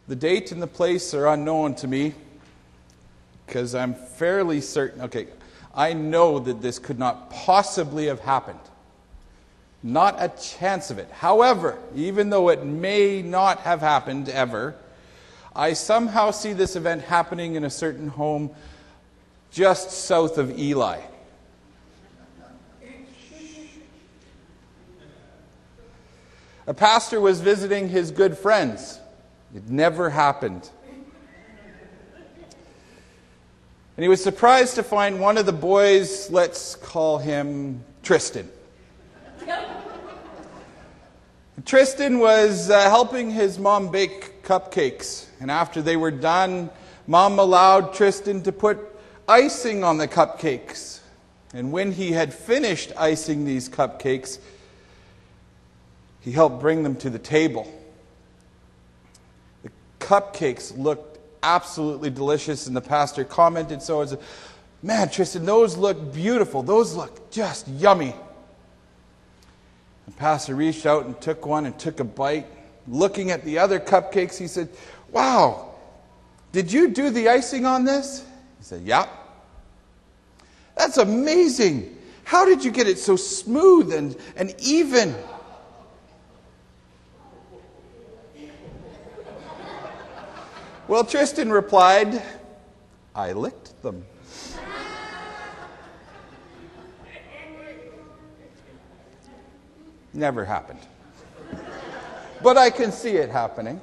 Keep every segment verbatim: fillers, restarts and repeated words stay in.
The date and the place are unknown to me because I'm fairly certain, okay, I know that this could not possibly have happened. Not a chance of it. However, even though it may not have happened ever, I somehow see this event happening in a certain home just south of Eli. A pastor was visiting his good friends. It never happened. And he was surprised to find one of the boys, let's call him Tristan. Tristan was uh, helping his mom bake cupcakes. And after they were done, Mom allowed Tristan to put icing on the cupcakes. And when he had finished icing these cupcakes, he helped bring them to the table. The cupcakes looked absolutely delicious, and the pastor commented so as, man, Tristan, those look beautiful. Those look just yummy. The pastor reached out and took one and took a bite. Looking at the other cupcakes, he said, wow, did you do the icing on this? He said, yeah. That's amazing. How did you get it so smooth and, and even? Well, Tristan replied, I licked them. Never happened. But I can see it happening.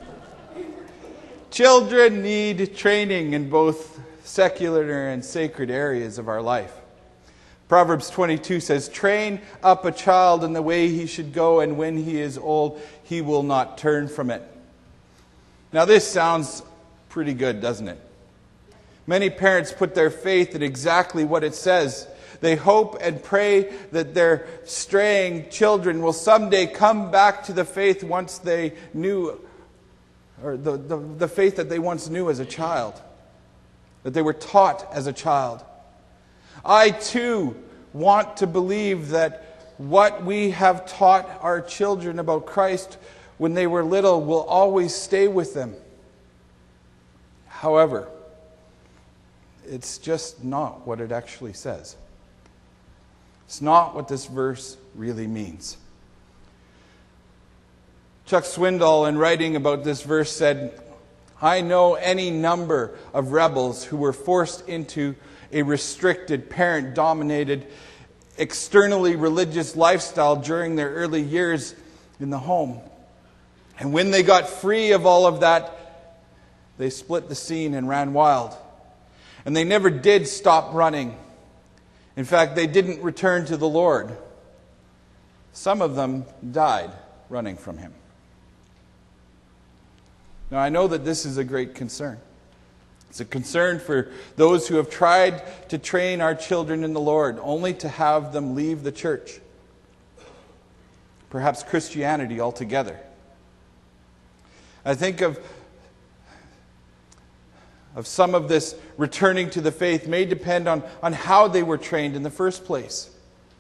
Children need training in both secular and sacred areas of our life. Proverbs twenty-two says, train up a child in the way he should go, and when he is old, he will not turn from it. Now this sounds pretty good, doesn't it? Many parents put their faith in exactly what it says. They hope and pray that their straying children will someday come back to the faith once they knew, or the, the, the faith that they once knew as a child, that they were taught as a child. I too want to believe that what we have taught our children about Christ when they were little will always stay with them. However, it's just not what it actually says. It's not what this verse really means. Chuck Swindoll, in writing about this verse, said, I know any number of rebels who were forced into a restricted, parent-dominated, externally religious lifestyle during their early years in the home. And when they got free of all of that, they split the scene and ran wild. And they never did stop running. In fact, they didn't return to the Lord. Some of them died running from Him. Now, I know that this is a great concern. It's a concern for those who have tried to train our children in the Lord, only to have them leave the church. Perhaps Christianity altogether. I think of, of some of this returning to the faith may depend on, on how they were trained in the first place.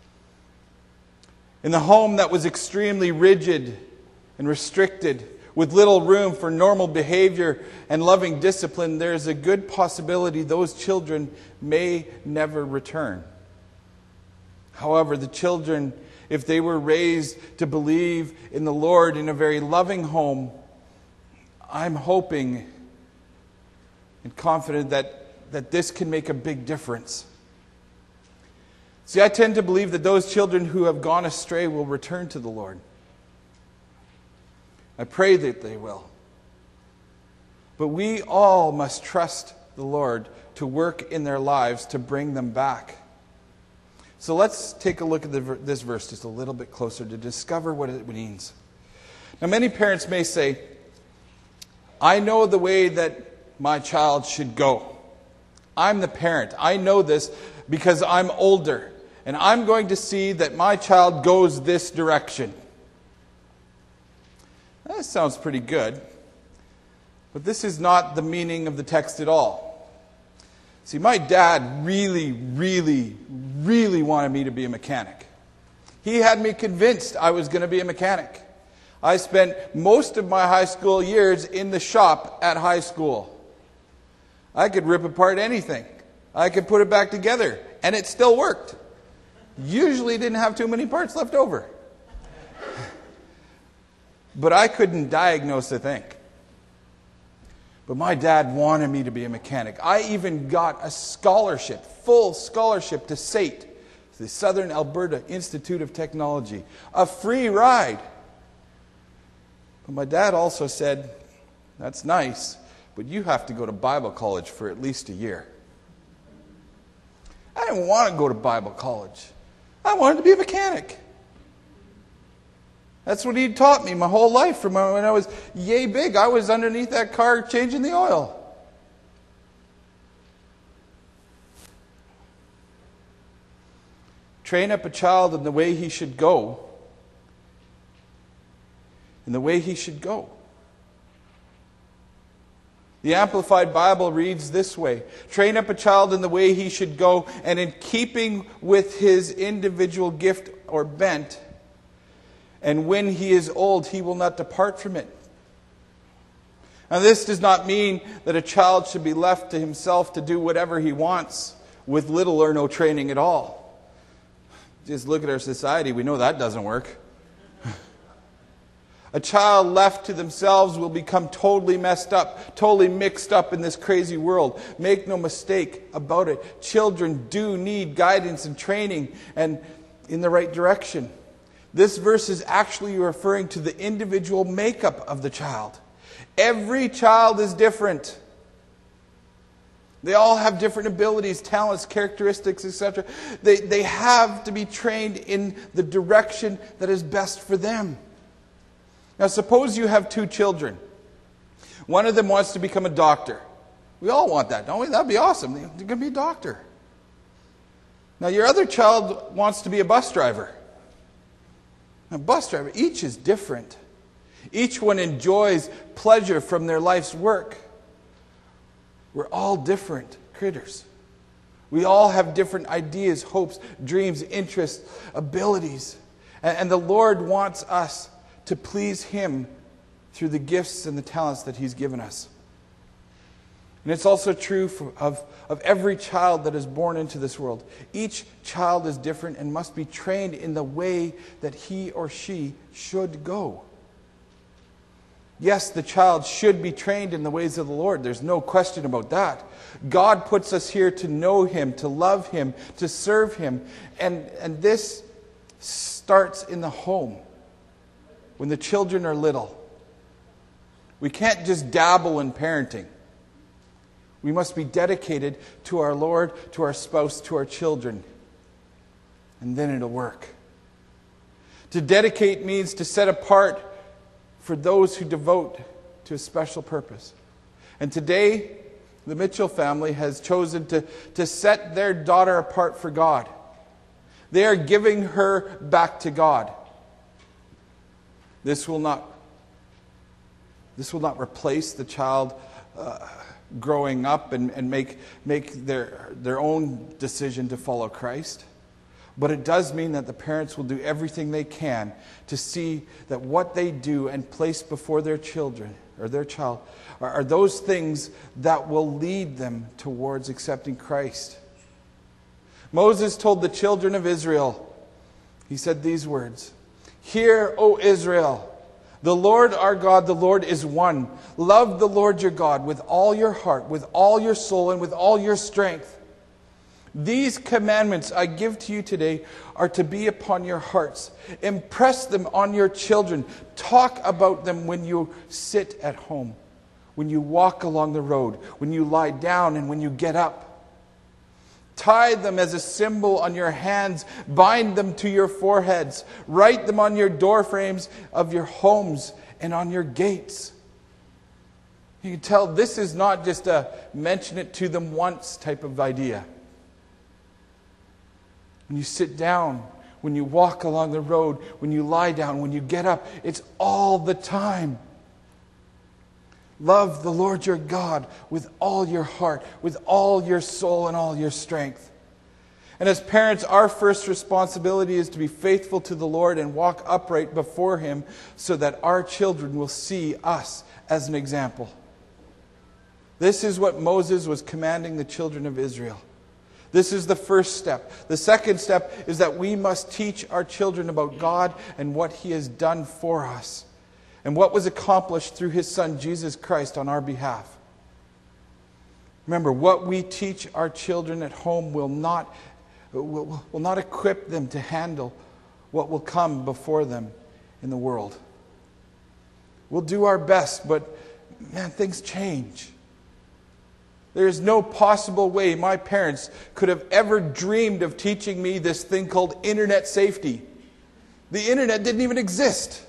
In the home that was extremely rigid and restricted, with little room for normal behavior and loving discipline, there is a good possibility those children may never return. However, the children, if they were raised to believe in the Lord in a very loving home, I'm hoping and confident that, that this can make a big difference. See, I tend to believe that those children who have gone astray will return to the Lord. I pray that they will. But we all must trust the Lord to work in their lives to bring them back. So let's take a look at the, this verse just a little bit closer to discover what it means. Now, many parents may say, I know the way that my child should go. I'm the parent. I know this because I'm older. And I'm going to see that my child goes this direction. That sounds pretty good. But this is not the meaning of the text at all. See, my dad really, really, really wanted me to be a mechanic. He had me convinced I was going to be a mechanic. I spent most of my high school years in the shop at high school. I could rip apart anything. I could put it back together, and it still worked. Usually didn't have too many parts left over. But I couldn't diagnose a thing. But my dad wanted me to be a mechanic. I even got a scholarship, full scholarship to S A T, the Southern Alberta Institute of Technology. A free ride. But my dad also said, that's nice, but you have to go to Bible college for at least a year. I didn't want to go to Bible college. I wanted to be a mechanic. That's what he taught me my whole life. From when I was yay big, I was underneath that car changing the oil. Train up a child in the way he should go. In the way he should go. The Amplified Bible reads this way: train up a child in the way he should go, and in keeping with his individual gift or bent, and when he is old, he will not depart from it. Now, this does not mean that a child should be left to himself to do whatever he wants with little or no training at all. Just look at our society, we know that doesn't work. A child left to themselves will become totally messed up, totally mixed up in this crazy world. Make no mistake about it. Children do need guidance and training and in the right direction. This verse is actually referring to the individual makeup of the child. Every child is different. They all have different abilities, talents, characteristics, et cetera. They, they have to be trained in the direction that is best for them. Now, suppose you have two children. One of them wants to become a doctor. We all want that, don't we? That'd be awesome. They're going to be a doctor. Now, your other child wants to be a bus driver. A bus driver, each is different. Each one enjoys pleasure from their life's work. We're all different critters. We all have different ideas, hopes, dreams, interests, abilities. And, and the Lord wants us to please Him through the gifts and the talents that He's given us. And it's also true for, of, of every child that is born into this world. Each child is different and must be trained in the way that he or she should go. Yes, the child should be trained in the ways of the Lord. There's no question about that. God puts us here to know Him, to love Him, to serve Him. And, and this starts in the home, when the children are little. We can't just dabble in parenting. We must be dedicated to our Lord, to our spouse, to our children. And then it'll work. To dedicate means to set apart for those who devote to a special purpose. And today, the Mitchell family has chosen to, to set their daughter apart for God. They are giving her back to God. This will not, this will not replace the child uh, growing up and, and make, make their, their own decision to follow Christ. But it does mean that the parents will do everything they can to see that what they do and place before their children or their child are, are those things that will lead them towards accepting Christ. Moses told the children of Israel, he said these words: "Hear, O Israel, the Lord our God, the Lord is one. Love the Lord your God with all your heart, with all your soul, and with all your strength. These commandments I give to you today are to be upon your hearts. Impress them on your children. Talk about them when you sit at home, when you walk along the road, when you lie down, and when you get up. Tie them as a symbol on your hands. Bind them to your foreheads. Write them on your doorframes of your homes and on your gates." You can tell this is not just a mention it to them once type of idea. When you sit down, when you walk along the road, when you lie down, when you get up, it's all the time. Love the Lord your God with all your heart, with all your soul and all your strength. And as parents, our first responsibility is to be faithful to the Lord and walk upright before Him so that our children will see us as an example. This is what Moses was commanding the children of Israel. This is the first step. The second step is that we must teach our children about God and what He has done for us and what was accomplished through His Son, Jesus Christ, on our behalf. Remember, what we teach our children at home will not, will, will not equip them to handle what will come before them in the world. We'll do our best, but man, things change. There is no possible way my parents could have ever dreamed of teaching me this thing called internet safety. The internet didn't even exist.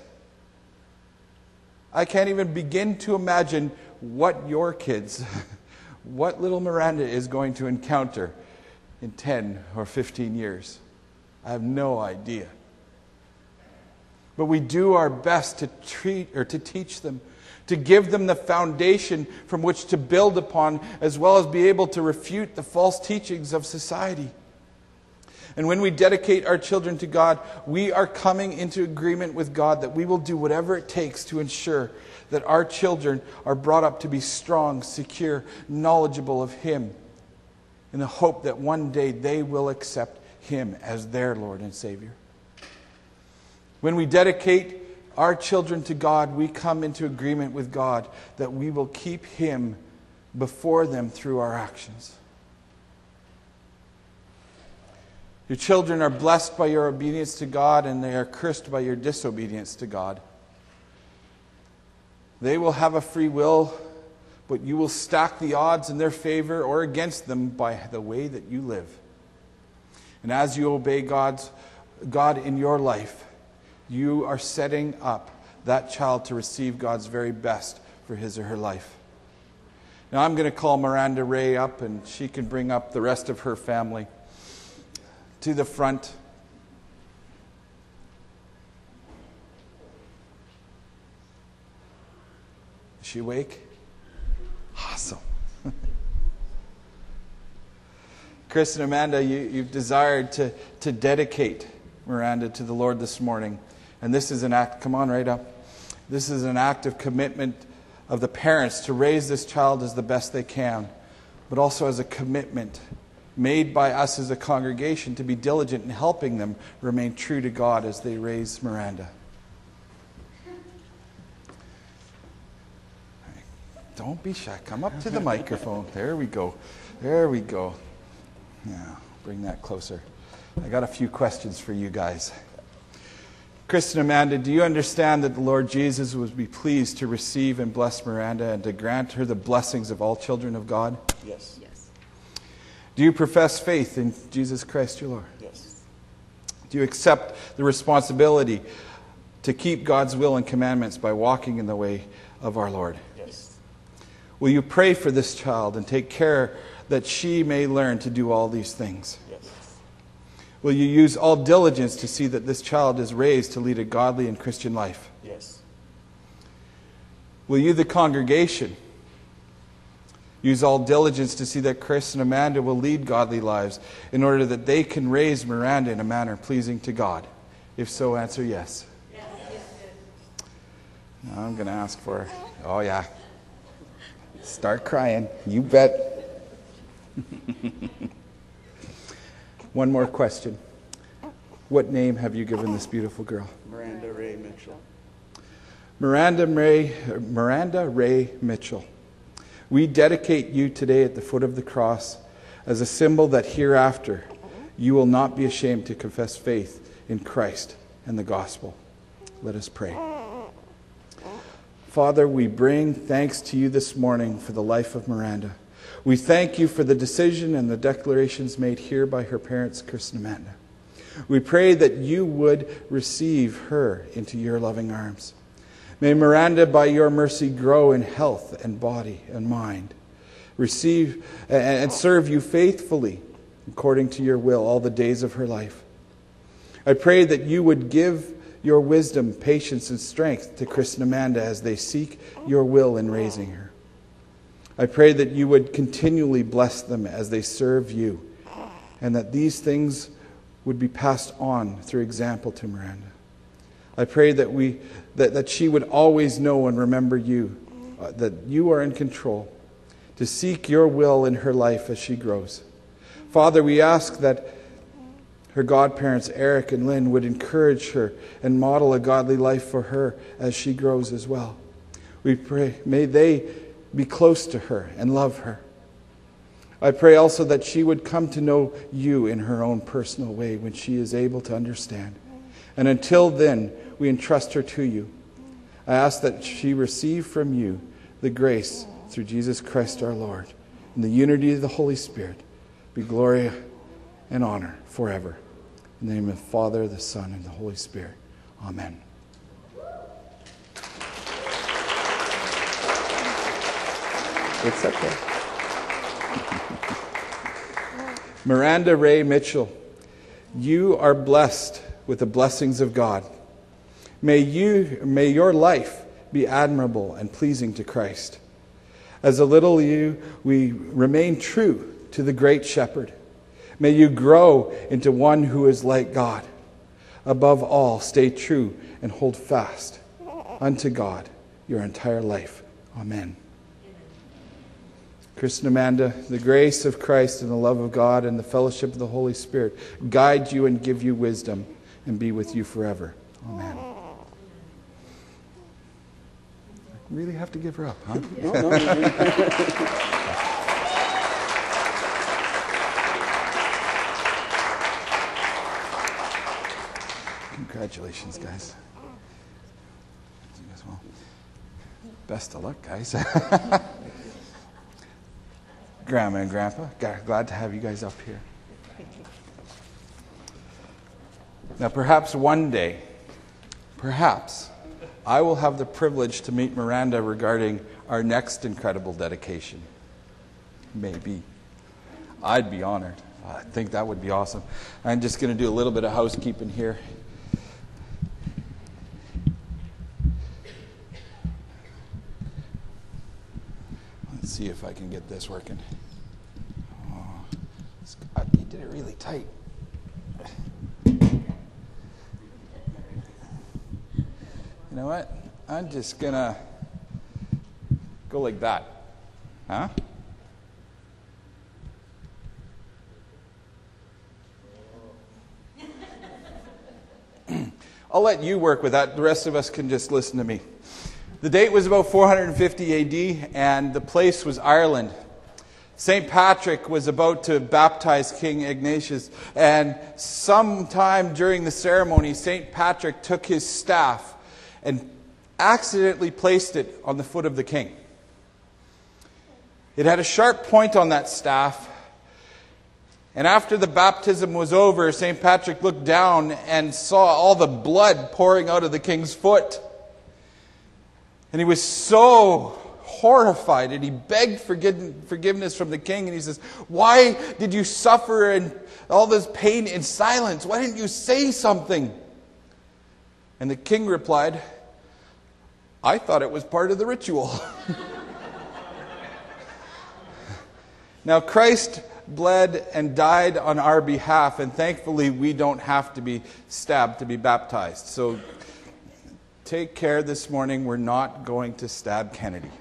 I can't even begin to imagine what your kids, what little Miranda is going to encounter in ten or fifteen years. I have no idea. But we do our best to treat or to teach them, to give them the foundation from which to build upon, as well as be able to refute the false teachings of society. And when we dedicate our children to God, we are coming into agreement with God that we will do whatever it takes to ensure that our children are brought up to be strong, secure, knowledgeable of Him, in the hope that one day they will accept Him as their Lord and Savior. When we dedicate our children to God, we come into agreement with God that we will keep Him before them through our actions. Your children are blessed by your obedience to God, and they are cursed by your disobedience to God. They will have a free will, but you will stack the odds in their favor or against them by the way that you live. And as you obey God's, God in your life, you are setting up that child to receive God's very best for his or her life. Now I'm going to call Miranda Ray up, and she can bring up the rest of her family to the front. Is she awake? Awesome. Chris and Amanda, you, you've desired to, to dedicate Miranda to the Lord this morning. And this is an act, come on right up. This is an act of commitment of the parents to raise this child as the best they can, but also as a commitment made by us as a congregation to be diligent in helping them remain true to God as they raise Miranda. Don't be shy. Come up to the microphone. There we go. There we go. Yeah, bring that closer. I got a few questions for you guys. Chris and Amanda, do you understand that the Lord Jesus would be pleased to receive and bless Miranda and to grant her the blessings of all children of God? Yes. Yes. Do you profess faith in Jesus Christ your Lord? Yes. Do you accept the responsibility to keep God's will and commandments by walking in the way of our Lord? Yes. Will you pray for this child and take care that she may learn to do all these things? Yes. Will you use all diligence to see that this child is raised to lead a godly and Christian life? Yes. Will you, the congregation, use all diligence to see that Chris and Amanda will lead godly lives in order that they can raise Miranda in a manner pleasing to God? If so, answer yes. Yes. Now I'm going to ask for, oh yeah. Start crying. You bet. One more question. What name have you given this beautiful girl? Miranda Ray Mitchell. Miranda Ray, Miranda Ray Mitchell. We dedicate you today at the foot of the cross as a symbol that hereafter you will not be ashamed to confess faith in Christ and the gospel. Let us pray. Father, we bring thanks to you this morning for the life of Miranda. We thank you for the decision and the declarations made here by her parents, Chris and Amanda. We pray that you would receive her into your loving arms. May Miranda, by your mercy, grow in health and body and mind. Receive and serve you faithfully according to your will all the days of her life. I pray that you would give your wisdom, patience, and strength to Chris and Amanda as they seek your will in raising her. I pray that you would continually bless them as they serve you and that these things would be passed on through example to Miranda. I pray that we that, that she would always know and remember you, uh, that you are in control, to seek your will in her life as she grows. Father, we ask that her godparents, Eric and Lynn, would encourage her and model a godly life for her as she grows as well. We pray, may they be close to her and love her. I pray also that she would come to know you in her own personal way when she is able to understand. And until then, we entrust her to you. I ask that she receive from you the grace through Jesus Christ our Lord. In the unity of the Holy Spirit, be glory and honor forever. In the name of the Father, the Son, and the Holy Spirit. Amen. It's okay. Miranda Ray Mitchell, you are blessed with the blessings of God. May you, may your life be admirable and pleasing to Christ. As a little you, we remain true to the great shepherd. May you grow into one who is like God. Above all, stay true and hold fast unto God your entire life. Amen. Chris and Amanda, the grace of Christ and the love of God and the fellowship of the Holy Spirit guide you and give you wisdom and be with you forever. Amen. Really have to give her up, huh? No, no. Congratulations, guys. Well, best of luck, guys. Grandma and Grandpa, glad to have you guys up here. Now, perhaps one day, perhaps, I will have the privilege to meet Miranda regarding our next incredible dedication. Maybe. I'd be honored. I think that would be awesome. I'm just going to do a little bit of housekeeping here. Let's see if I can get this working. Oh, he did it really tight. You know what? I'm just going to go like that. Huh? I'll let you work with that. The rest of us can just listen to me. The date was about four hundred fifty A D, and the place was Ireland. Saint Patrick was about to baptize King Ignatius, and sometime during the ceremony, Saint Patrick took his staff and accidentally placed it on the foot of the king. It had a sharp point on that staff, and after the baptism was over, Saint Patrick looked down and saw all the blood pouring out of the king's foot. And he was so horrified, and he begged forgiveness from the king, and he says, "Why did you suffer and all this pain in silence? Why didn't you say something?" And the king replied, "I thought it was part of the ritual." Now, Christ bled and died on our behalf, and thankfully we don't have to be stabbed to be baptized. So take care this morning. We're not going to stab Kennedy.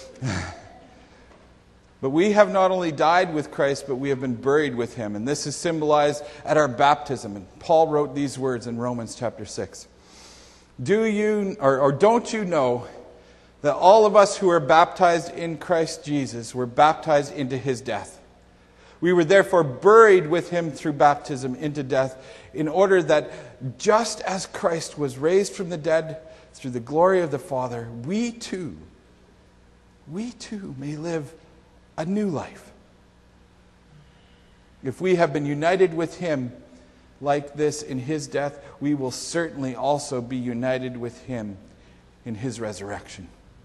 But we have not only died with Christ, but we have been buried with him. And this is symbolized at our baptism. And Paul wrote these words in Romans chapter six. Do you, or, or don't you know that all of us who are baptized in Christ Jesus were baptized into his death? We were therefore buried with him through baptism into death, in order that just as Christ was raised from the dead through the glory of the Father, we too, we too may live a new life. If we have been united with him like this in his death, we will certainly also be united with him in his resurrection.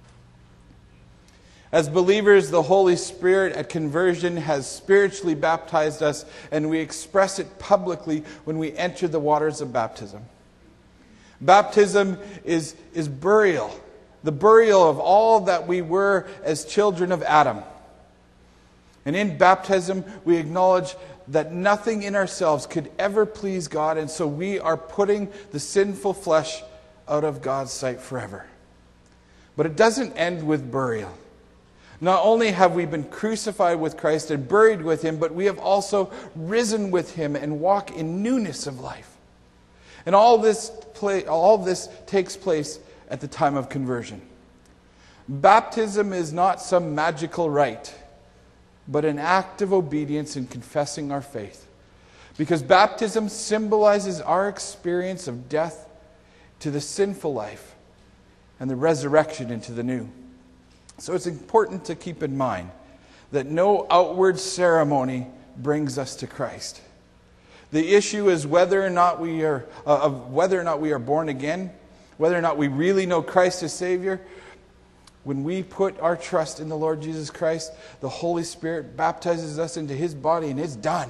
As believers, the Holy Spirit at conversion has spiritually baptized us, and we express it publicly when we enter the waters of baptism. Baptism is, is burial, the burial of all that we were as children of Adam. And in baptism, we acknowledge that nothing in ourselves could ever please God, and so we are putting the sinful flesh out of God's sight forever. But it doesn't end with burial. Not only have we been crucified with Christ and buried with Him, but we have also risen with Him and walk in newness of life. And all this, play, all this takes place at the time of conversion. Baptism is not some magical rite, but an act of obedience in confessing our faith. Because baptism symbolizes our experience of death to the sinful life and the resurrection into the new. So it's important to keep in mind that no outward ceremony brings us to Christ. The issue is whether or not we are uh, of whether or not we are born again, whether or not we really know Christ as Savior. When we put our trust in the Lord Jesus Christ, the Holy Spirit baptizes us into His body, and it's done.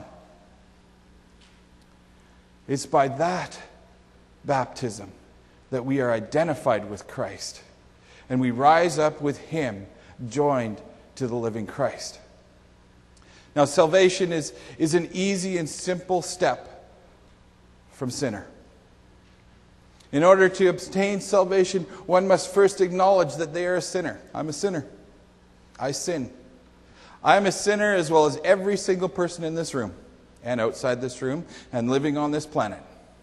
It's by that baptism that we are identified with Christ, and we rise up with Him, joined to the living Christ. Now, salvation is, is an easy and simple step from sinner. In order to obtain salvation, one must first acknowledge that they are a sinner. I'm a sinner. I sin. I am a sinner as well as every single person in this room, and outside this room, and living on this planet.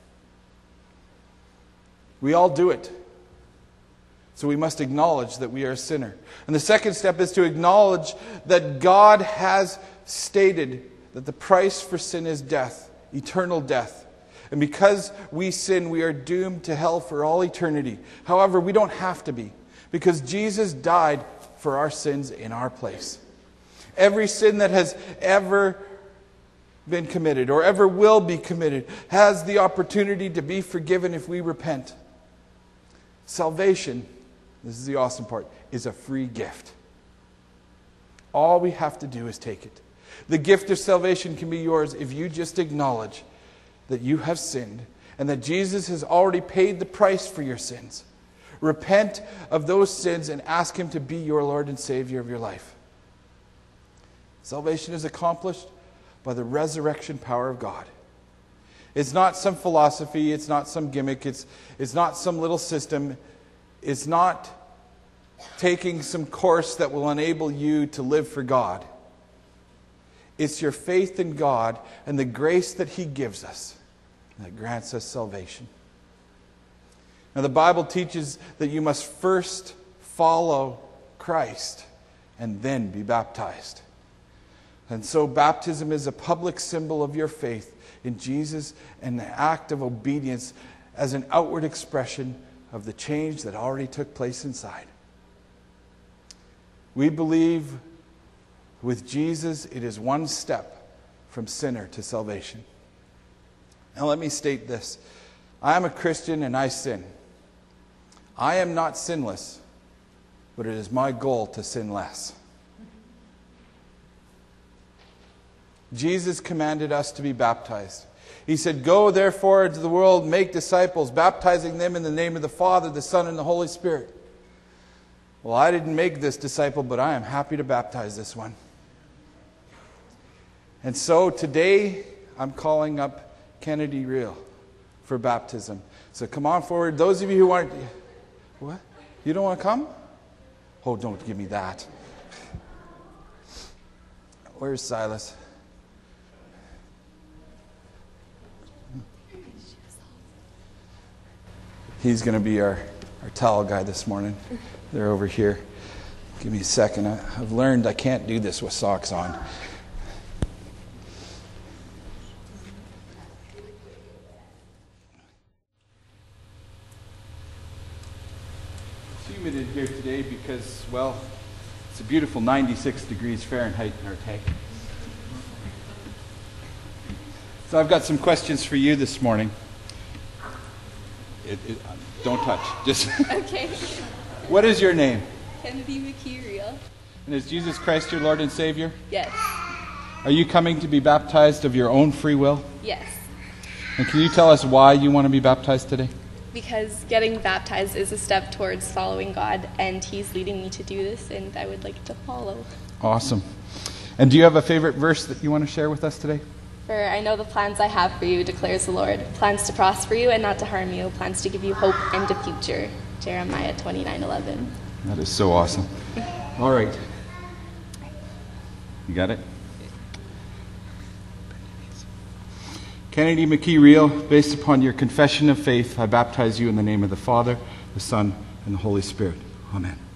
We all do it. So we must acknowledge that we are a sinner. And the second step is to acknowledge that God has stated that the price for sin is death, eternal death. And because we sin, we are doomed to hell for all eternity. However, we don't have to be, because Jesus died for our sins in our place. Every sin that has ever been committed or ever will be committed has the opportunity to be forgiven if we repent. Salvation, this is the awesome part, is a free gift. All we have to do is take it. The gift of salvation can be yours if you just acknowledge that you have sinned and that Jesus has already paid the price for your sins. Repent of those sins and ask Him to be your Lord and Savior of your life. Salvation is accomplished by the resurrection power of God. It's not some philosophy, it's not some gimmick, it's, it's not some little system, it's not taking some course that will enable you to live for God. It's your faith in God and the grace that He gives us that grants us salvation. Now, the Bible teaches that you must first follow Christ and then be baptized. And so baptism is a public symbol of your faith in Jesus and an act of obedience as an outward expression of the change that already took place inside. We believe with Jesus it is one step from sinner to salvation. Now let me state this. I am a Christian and I sin. I am not sinless, but it is my goal to sin less. Jesus commanded us to be baptized. He said, "Go therefore into the world, make disciples, baptizing them in the name of the Father, the Son, and the Holy Spirit." Well, I didn't make this disciple, but I am happy to baptize this one. And so today, I'm calling up Kennedy Real for baptism. So come on forward. Those of you who aren't... What? You don't want to come? Oh, don't give me that. Where's Silas? He's going to be our, our towel guy this morning. They're over here. Give me a second. I, I've learned I can't do this with socks on. It's humid in here today because, well, it's a beautiful ninety-six degrees Fahrenheit in our tank. So I've got some questions for you this morning. It, it, don't touch. Just Okay. What is your name? Kennedy McKee. And is Jesus Christ your Lord and Savior? Yes. Are you coming to be baptized of your own free will? Yes. And can you tell us why you want to be baptized today? Because getting baptized is a step towards following God, and He's leading me to do this, and I would like to follow. Awesome. And do you have a favorite verse that you want to share with us today? For I know the plans I have for you, declares the Lord. Plans to prosper you and not to harm you. Plans to give you hope and a future. Jeremiah twenty-nine eleven. That is so awesome. All right. You got it? Kennedy McKee Reel, based upon your confession of faith, I baptize you in the name of the Father, the Son, and the Holy Spirit. Amen.